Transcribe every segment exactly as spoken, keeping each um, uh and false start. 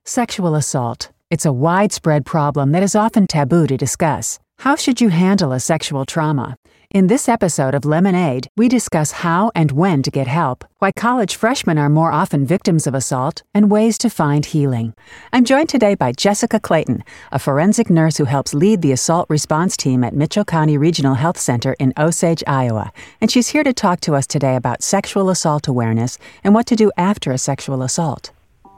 Sexual assault. It's a widespread problem that is often taboo to discuss. How should you handle a sexual trauma? In this episode of Lemonade, we discuss how and when to get help, why college freshmen are more often victims of assault, and ways to find healing. I'm joined today by Jessica Clayton, a forensic nurse who helps lead the assault response team at Mitchell County Regional Health Center in Osage, Iowa. And she's here to talk to us today about sexual assault awareness and what to do after a sexual assault.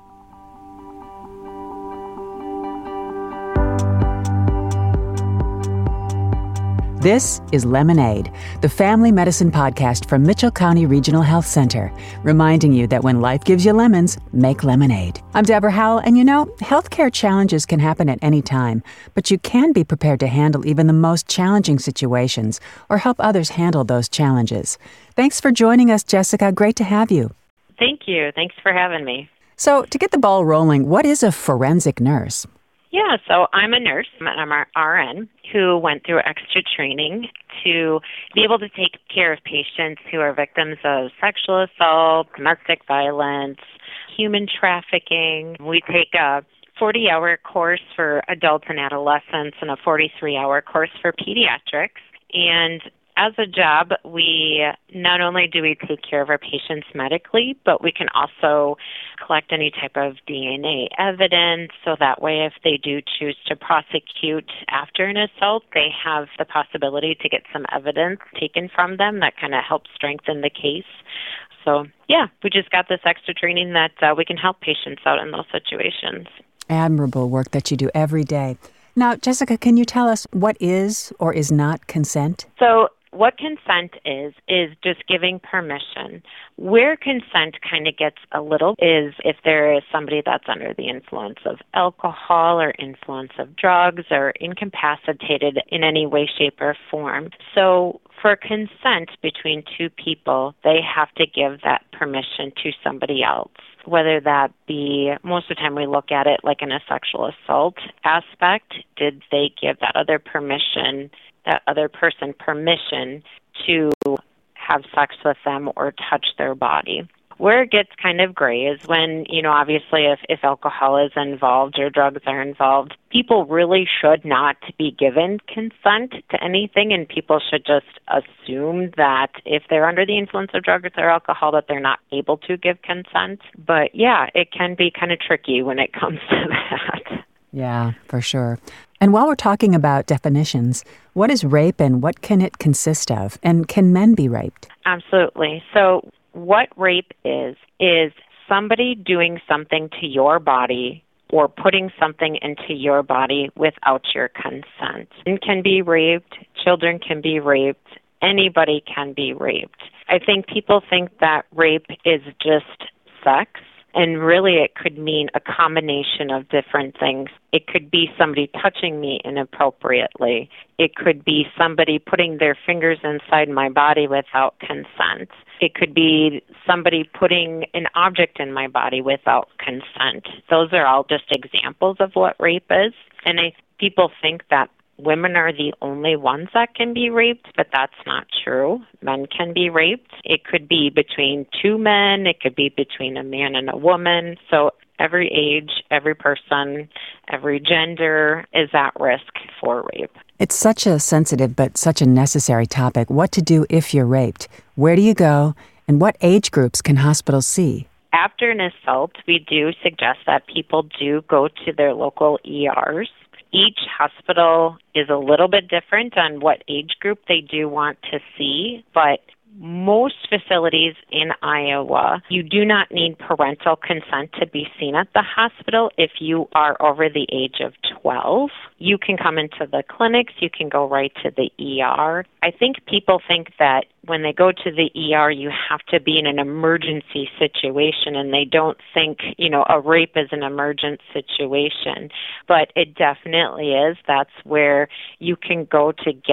This is Lemonade, the family medicine podcast from Mitchell County Regional Health Center, reminding you that when life gives you lemons, make lemonade. I'm Deborah Howell, and you know, healthcare challenges can happen at any time, but you can be prepared to handle even the most challenging situations or help others handle those challenges. Thanks for joining us, Jessica. Great to have you. Thank you. Thanks for having me. So, to get the ball rolling, what is a forensic nurse? Yeah, so I'm a nurse, I'm an R N, who went through extra training to be able to take care of patients who are victims of sexual assault, domestic violence, human trafficking. We take a forty-hour course for adults and adolescents and a forty-three hour course for pediatrics. And as a job, we not only do we take care of our patients medically, but we can also collect any type of D N A evidence, so that way if they do choose to prosecute after an assault, they have the possibility to get some evidence taken from them that kind of helps strengthen the case. So, yeah, we just got this extra training that uh, we can help patients out in those situations. Admirable work that you do every day. Now, Jessica, can you tell us what is or is not consent? So, what consent is, is just giving permission. Where consent kind of gets a little is if there is somebody that's under the influence of alcohol or influence of drugs or incapacitated in any way, shape, or form. So for consent between two people, they have to give that permission to somebody else. Whether that be, most of the time we look at it like in a sexual assault aspect, did they give that other permission, that other person permission to have sex with them or touch their body? Where it gets kind of gray is when, you know, obviously if, if alcohol is involved or drugs are involved, people really should not be given consent to anything, and people should just assume that if they're under the influence of drugs or alcohol that they're not able to give consent. But yeah, it can be kind of tricky when it comes to that. Yeah, for sure. And while we're talking about definitions, what is rape and what can it consist of? And can men be raped? Absolutely. So what rape is, is somebody doing something to your body or putting something into your body without your consent. Men can be raped, children can be raped, anybody can be raped. I think people think that rape is just sex. And really, it could mean a combination of different things. It could be somebody touching me inappropriately. It could be somebody putting their fingers inside my body without consent. It could be somebody putting an object in my body without consent. Those are all just examples of what rape is. And I, people think that women are the only ones that can be raped, but that's not true. Men can be raped. It could be between two men. It could be between a man and a woman. So every age, every person, every gender is at risk for rape. It's such a sensitive but such a necessary topic. What to do if you're raped? Where do you go? And what age groups can hospitals see? After an assault, we do suggest that people do go to their local E Rs. Each hospital is a little bit different on what age group they do want to see, but most facilities in Iowa, you do not need parental consent to be seen at the hospital if you are over the age of twelve. You can come into the clinics, you can go right to the E R. I think people think that when they go to the E R, you have to be in an emergency situation, and they don't think, you know, a rape is an emergent situation. But it definitely is. That's where you can go to get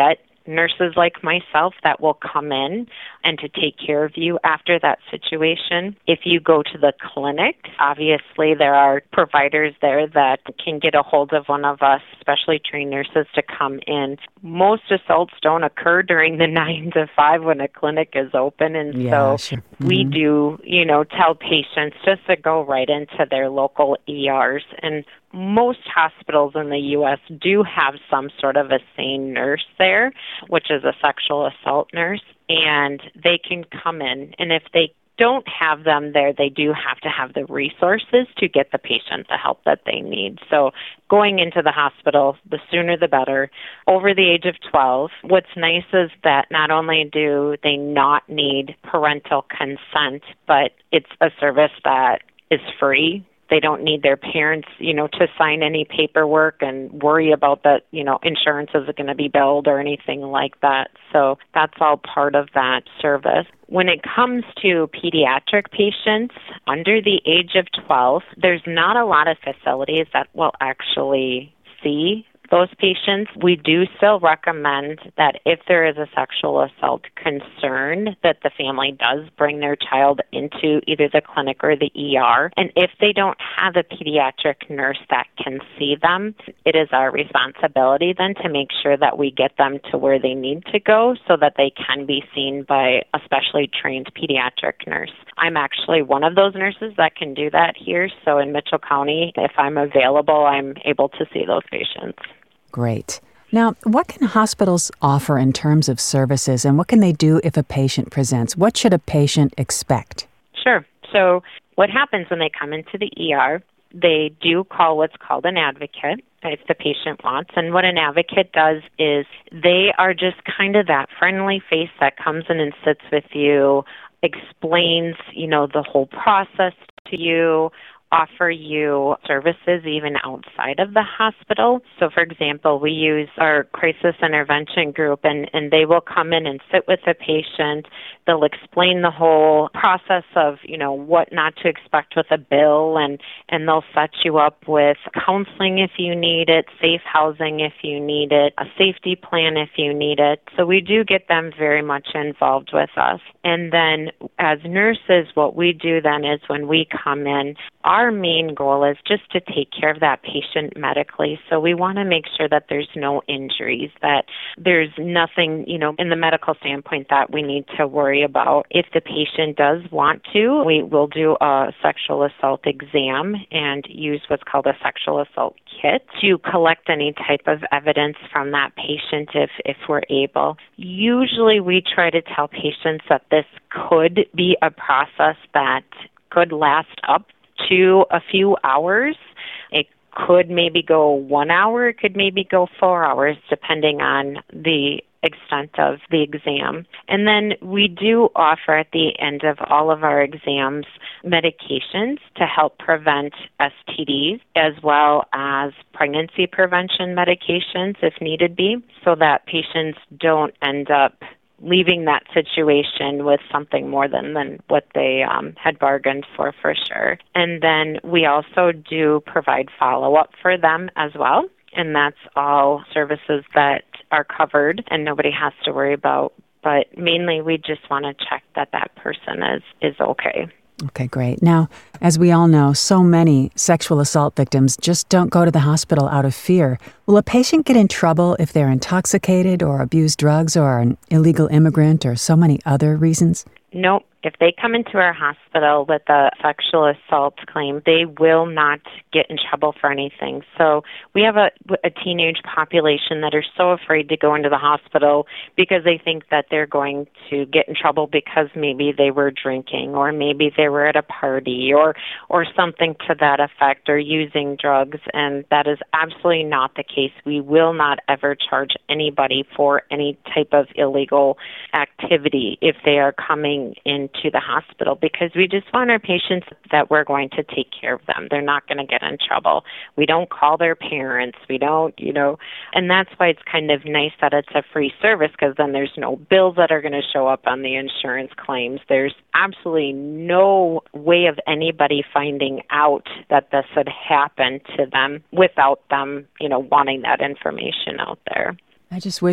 nurses like myself that will come in and to take care of you after that situation. If you go to the clinic, obviously there are providers there that can get a hold of one of us, specially trained nurses, to come in. Most assaults don't occur during the nine to five when a clinic is open, and yeah, so sure. mm-hmm. we do, you know, tell patients just to go right into their local E Rs. And most hospitals in the U S do have some sort of a SANE nurse there, which is a sexual assault nurse, and they can come in. And if they don't have them there, they do have to have the resources to get the patient the help that they need. So going into the hospital, the sooner the better. Over the age of twelve, what's nice is that not only do they not need parental consent, but it's a service that is free. They don't need their parents, you know, to sign any paperwork and worry about that, you know, insurance is going to be billed or anything like that. So that's all part of that service. When it comes to pediatric patients under the age of twelve, there's not a lot of facilities that will actually see those patients. We do still recommend that if there is a sexual assault concern, that the family does bring their child into either the clinic or the E R. And if they don't have a pediatric nurse that can see them, it is our responsibility then to make sure that we get them to where they need to go so that they can be seen by a specially trained pediatric nurse. I'm actually one of those nurses that can do that here. So in Mitchell County, if I'm available, I'm able to see those patients. Great. Now, what can hospitals offer in terms of services, and what can they do if a patient presents? What should a patient expect? Sure. So what happens when they come into the E R, they do call what's called an advocate if the patient wants. And what an advocate does is they are just kind of that friendly face that comes in and sits with you, explains, you know, the whole process to you, offer you services even outside of the hospital. So, for example, we use our crisis intervention group, and, and they will come in and sit with the patient. They'll explain the whole process of, you know, what not to expect with a bill, and, and they'll set you up with counseling if you need it, safe housing if you need it, a safety plan if you need it. So we do get them very much involved with us. And then as nurses, what we do then is when we come in, our main goal is just to take care of that patient medically. So we want to make sure that there's no injuries, that there's nothing, you know, in the medical standpoint that we need to worry about. If the patient does want to, we will do a sexual assault exam and use what's called a sexual assault kit to collect any type of evidence from that patient if, if we're able. Usually we try to tell patients that this could be a process that could last up to a few hours. It could maybe go one hour, it could maybe go four hours, depending on the extent of the exam. And then we do offer at the end of all of our exams medications to help prevent S T Ds, as well as pregnancy prevention medications if needed be, so that patients don't end up leaving that situation with something more than, than what they um, had bargained for, for sure. And then we also do provide follow-up for them as well. And that's all services that are covered and nobody has to worry about. But mainly we just want to check that that person is, is okay. Okay, great. Now, as we all know, so many sexual assault victims just don't go to the hospital out of fear. Will a patient get in trouble if they're intoxicated or abuse drugs or are an illegal immigrant or so many other reasons? Nope. If they come into our hospital with a sexual assault claim, they will not get in trouble for anything. So we have a, a teenage population that are so afraid to go into the hospital because they think that they're going to get in trouble because maybe they were drinking or maybe they were at a party or, or something to that effect or using drugs. And that is absolutely not the case. We will not ever charge anybody for any type of illegal activity if they are coming into the hospital, because we just want our patients that we're going to take care of them. They're not going to get in trouble. We don't call their parents. We don't, you know, and that's why it's kind of nice that it's a free service, because then there's no bills that are going to show up on the insurance claims. There's absolutely no way of anybody finding out that this had happened to them without them, you know, wanting that information out there. I just wish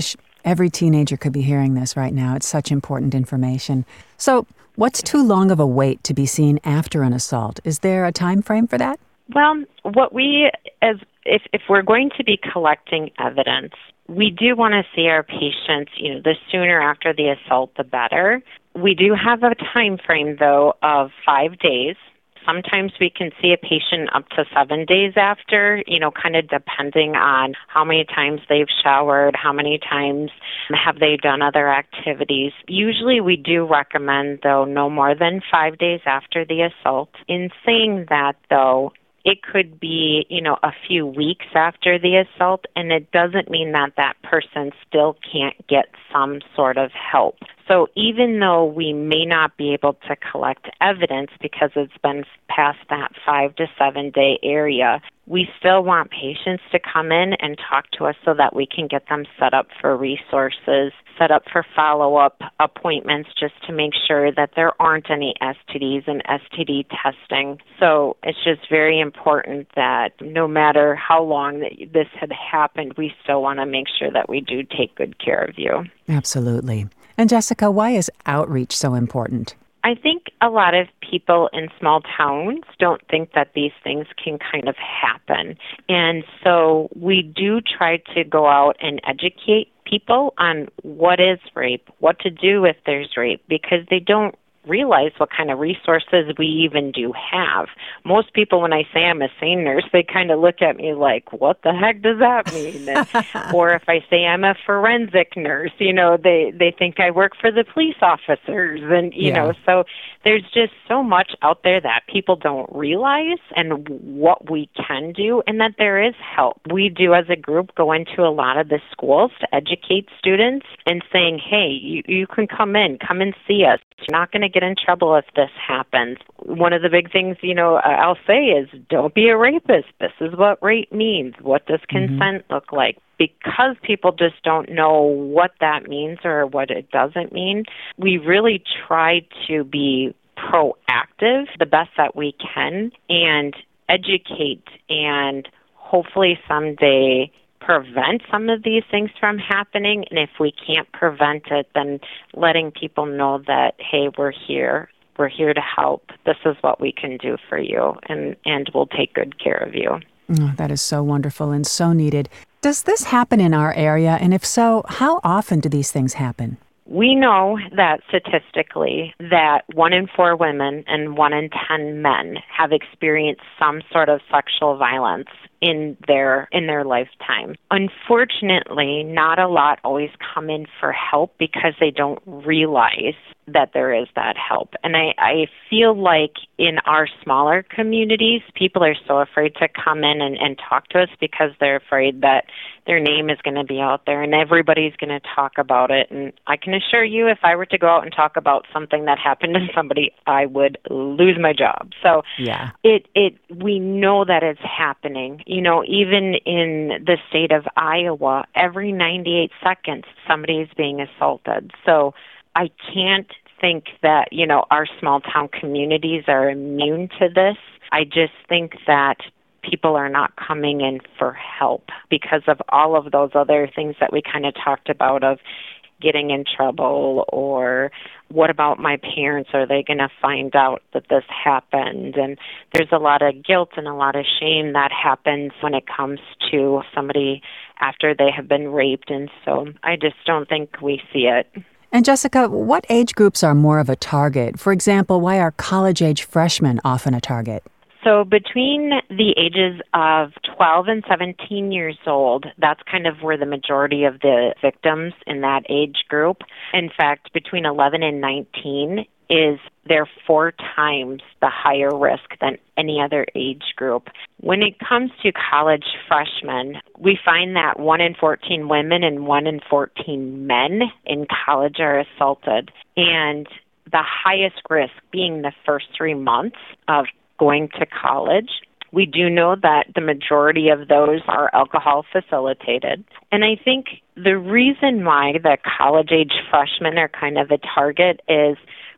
Every teenager could be hearing this right now. It's such important information. So what's too long of a wait to be seen after an assault? Is there a time frame for that? Well, what we, as if, if we're going to be collecting evidence, we do want to see our patients, you know, the sooner after the assault, the better. We do have a time frame, though, of five days. Sometimes we can see a patient up to seven days after, you know, kind of depending on how many times they've showered, how many times have they done other activities. Usually we do recommend, though, no more than five days after the assault. In saying that, though, it could be, you know, a few weeks after the assault, and it doesn't mean that that person still can't get some sort of help. So even though we may not be able to collect evidence because it's been past that five to seven day area, we still want patients to come in and talk to us so that we can get them set up for resources, set up for follow-up appointments just to make sure that there aren't any S T Ds and S T D testing. So it's just very important that no matter how long that this had happened, we still want to make sure that we do take good care of you. Absolutely. And Jessica, why is outreach so important? I think a lot of people in small towns don't think that these things can kind of happen. And so we do try to go out and educate people on what is rape, what to do if there's rape, because they don't realize what kind of resources we even do have. Most people, when I say I'm a SANE nurse, they kind of look at me like, what the heck does that mean? And, or if I say I'm a forensic nurse, you know, they, they think I work for the police officers. And, you yeah. know, so there's just so much out there that people don't realize and what we can do and that there is help. We do as a group go into a lot of the schools to educate students and saying, hey, you, you can come in, come and see us. You're not going to get in trouble if this happens. One of the big things, you know, I'll say is don't be a rapist. This is what rape means. What does consent mm-hmm. look like? Because people just don't know what that means or what it doesn't mean, we really try to be proactive the best that we can and educate and hopefully someday prevent some of these things from happening. And if we can't prevent it, then letting people know that, hey, we're here. We're here to help. This is what we can do for you, and, and we'll take good care of you. Oh, that is so wonderful and so needed. Does this happen in our area? And if so, how often do these things happen? We know that statistically that one in four women and one in ten men have experienced some sort of sexual violence in their in their lifetime. Unfortunately, not a lot always come in for help because they don't realize that there is that help. And I, I feel like in our smaller communities, people are so afraid to come in and, and talk to us because they're afraid that their name is going to be out there and everybody's going to talk about it. And I can assure you, if I were to go out and talk about something that happened to somebody, I would lose my job. So yeah. it, it we know that it's happening. You know, even in the state of Iowa, every ninety-eight seconds, somebody is being assaulted. So I can't think that, you know, our small town communities are immune to this. I just think that people are not coming in for help because of all of those other things that we kind of talked about of getting in trouble, or what about my parents? Are they going to find out that this happened? And there's a lot of guilt and a lot of shame that happens when it comes to somebody after they have been raped. And so I just don't think we see it. And Jessica, what age groups are more of a target? For example, why are college-age freshmen often a target? So between the ages of twelve and seventeen years old, that's kind of where the majority of the victims in that age group. In fact, between eleven and nineteen is they're four times the higher risk than any other age group. When it comes to college freshmen, we find that one in fourteen women and one in fourteen men in college are assaulted. And the highest risk being the first three months of going to college. We do know that the majority of those are alcohol facilitated. And I think the reason why the college-age freshmen are kind of a target is,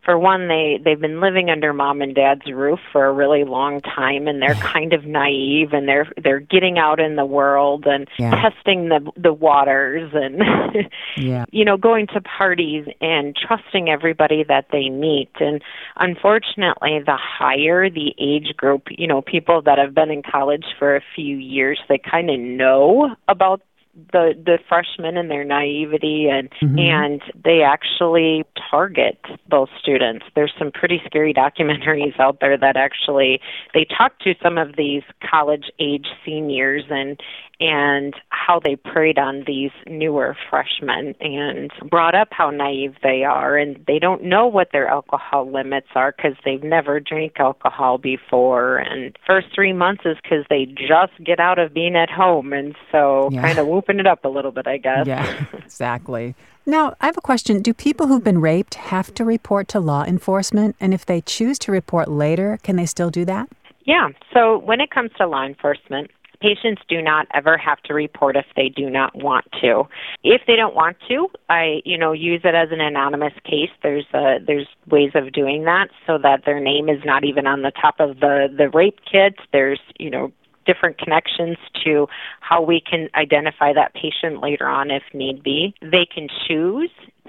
for one, they, they've been living under mom and dad's roof for a really long time, and they're kind of naive, and they're they're getting out in the world and yeah. testing the the waters and, yeah. you know, going to parties and trusting everybody that they meet. And unfortunately, the higher the age group, you know, people that have been in college for a few years, they kind of know about the the freshmen and their naivety, and mm-hmm. and they actually target those students. There's some pretty scary documentaries out there that actually they talk to some of these college age seniors and and how they preyed on these newer freshmen and brought up how naive they are, and they don't know what their alcohol limits are because they've never drank alcohol before, and first three months is because they just get out of being at home, and so yeah. kind of whooping it up a little bit, I guess. Yeah, exactly. Now, I have a question. Do people who've been raped have to report to law enforcement? And if they choose to report later, can they still do that? Yeah. So when it comes to law enforcement, patients do not ever have to report if they do not want to. If they don't want to, I, you know, use it as an anonymous case. There's uh, there's ways of doing that so that their name is not even on the top of the, the rape kit. There's, you know, different connections to how we can identify that patient later on if need be. They can choose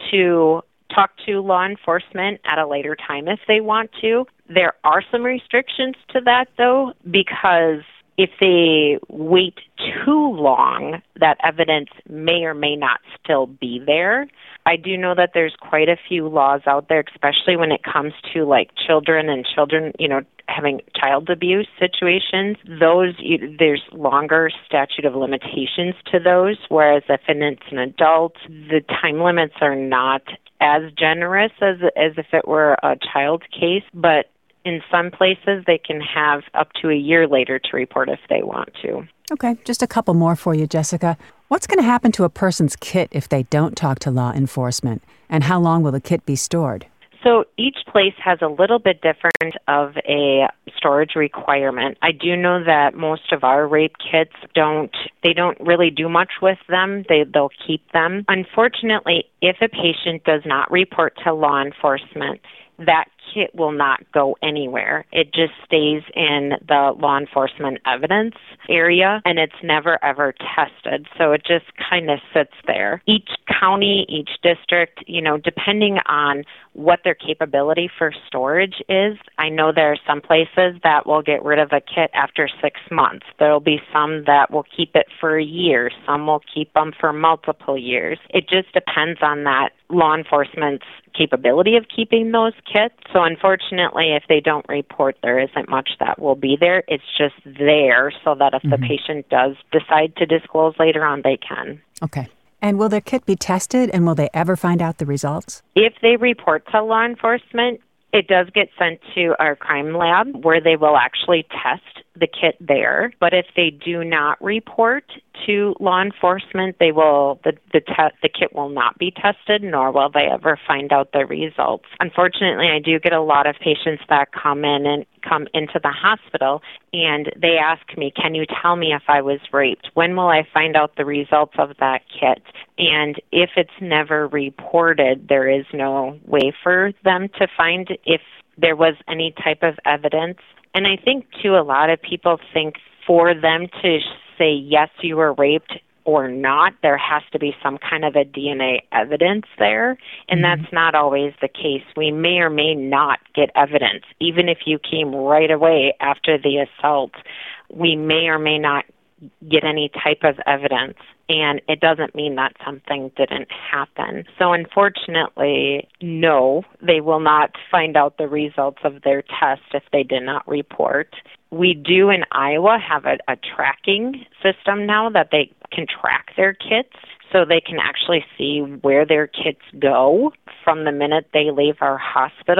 to talk to law enforcement at a later time if they want to. There are some restrictions to that, though, because if they wait too long, that evidence may or may not still be there. I do know that there's quite a few laws out there, especially when it comes to like children and children, you know, having child abuse situations. Those, you, there's longer statute of limitations to those, whereas if it's an adult, the time limits are not as generous as as if it were a child case, but in some places, they can have up to a year later to report if they want to. Okay, just a couple more for you, Jessica. What's going to happen to a person's kit if they don't talk to law enforcement? And how long will the kit be stored? So each place has a little bit different of a storage requirement. I do know that most of our rape kits don't, they don't really do much with them. They, they'll keep them. Unfortunately, if a patient does not report to law enforcement, that kit will not go anywhere. It just stays in the law enforcement evidence area, and it's never, ever tested. So it just kind of sits there. Each county, each district, you know, depending on what their capability for storage is, I know there are some places that will get rid of a kit after six months. There will be some that will keep it for a year. Some will keep them for multiple years. It just depends on that law enforcement's capability of keeping those kits. So unfortunately, if they don't report, there isn't much that will be there. It's just there so that if mm-hmm. the patient does decide to disclose later on, they can. Okay. And will their kit be tested, and will they ever find out the results? If they report to law enforcement, it does get sent to our crime lab where they will actually test the kit there. But if they do not report to law enforcement, they will the the, te- the kit will not be tested, nor will they ever find out the results. Unfortunately, I do get a lot of patients that come in and come into the hospital and they ask me, "Can you tell me if I was raped? When will I find out the results of that kit?" And if it's never reported, there is no way for them to find if there was any type of evidence. And I think, too, a lot of people think for them to say, yes, you were raped or not, there has to be some kind of a D N A evidence there. And mm-hmm. that's not always the case. We may or may not get evidence. Even if you came right away after the assault, we may or may not get any type of evidence. And it doesn't mean that something didn't happen. So unfortunately, no, they will not find out the results of their test if they did not report. We do in Iowa have a, a tracking system now that they can track their kits, so they can actually see where their kits go from the minute they leave our hospital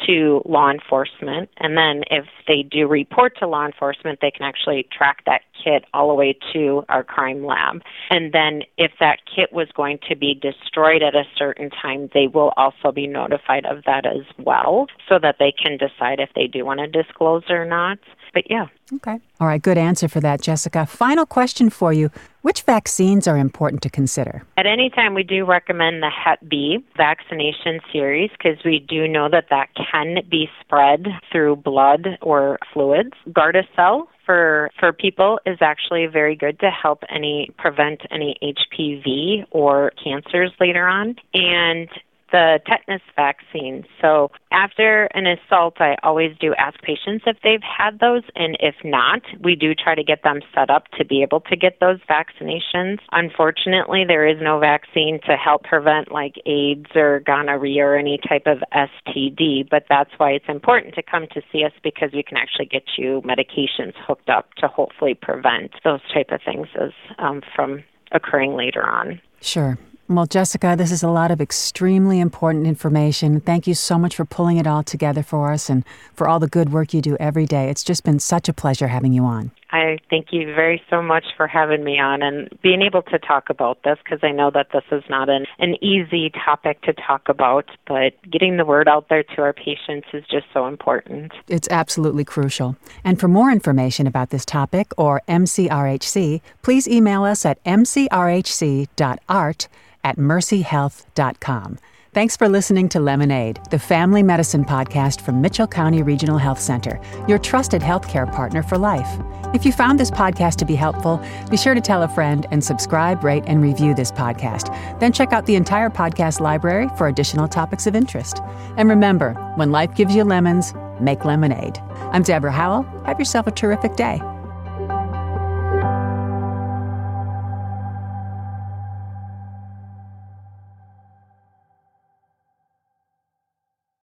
to law enforcement. And then if they do report to law enforcement, they can actually track that kit all the way to our crime lab. And then if that kit was going to be destroyed at a certain time, they will also be notified of that as well, so that they can decide if they do want to disclose or not. But yeah. Okay. All right. Good answer for that, Jessica. Final question for you. Which vaccines are important to consider? At any time, we do recommend the Hep B vaccination series because we do know that that can be spread through blood or fluids. Gardasil for for people is actually very good to help any prevent any H P V or cancers later on. And the tetanus vaccine. So after an assault, I always do ask patients if they've had those, and if not, we do try to get them set up to be able to get those vaccinations. Unfortunately, there is no vaccine to help prevent like AIDS or gonorrhea or any type of S T D, but that's why it's important to come to see us, because we can actually get you medications hooked up to hopefully prevent those type of things as um, from occurring later on. Sure. Well, Jessica, this is a lot of extremely important information. Thank you so much for pulling it all together for us and for all the good work you do every day. It's just been such a pleasure having you on. I thank you very so much for having me on and being able to talk about this, because I know that this is not an, an easy topic to talk about, but getting the word out there to our patients is just so important. It's absolutely crucial. And for more information about this topic or M C R H C, please email us at m c r h c dot art at mercy health dot com. Thanks for listening to Lemonade, the family medicine podcast from Mitchell County Regional Health Center, your trusted healthcare partner for life. If you found this podcast to be helpful, be sure to tell a friend and subscribe, rate, and review this podcast. Then check out the entire podcast library for additional topics of interest. And remember, when life gives you lemons, make lemonade. I'm Deborah Howell. Have yourself a terrific day.